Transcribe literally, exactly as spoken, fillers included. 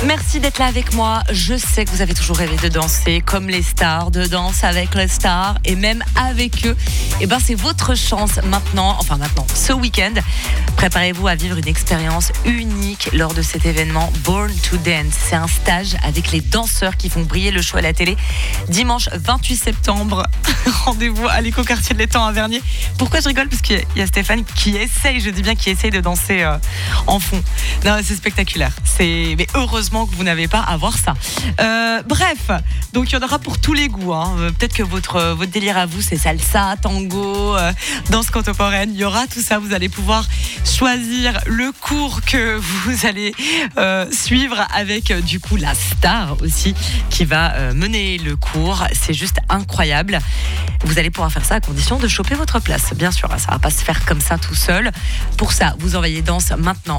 Merci d'être là avec moi. Je sais que vous avez toujours rêvé de danser comme les stars, de danse avec les stars et même avec eux. Et ben c'est votre chance maintenant, enfin maintenant, ce week-end. Préparez-vous à vivre une expérience unique lors de cet événement Born to Dance. C'est un stage avec les danseurs qui font briller le show à la télé. Dimanche vingt-huit septembre, rendez-vous à l'écoquartier de l'Étang à Vernier. Pourquoi je rigole ? Parce qu'il y a Stéphane qui essaye, je dis bien qui essaye de danser euh, en fond. Non, c'est spectaculaire. C'est... Mais heureusement que vous n'avez pas à voir ça. Euh, bref, donc il y en aura pour tous les goûts. Hein. Peut-être que votre, votre délire à vous, c'est salsa, tango, euh, danse contemporaine. Il y aura tout ça. Vous allez pouvoir choisir le cours que vous allez euh, suivre avec euh, du coup la star aussi qui va euh, mener le cours. C'est juste incroyable. Vous allez pouvoir faire ça à condition de choper votre place. Bien sûr, ça ne va pas se faire comme ça tout seul. Pour ça, vous envoyez danse maintenant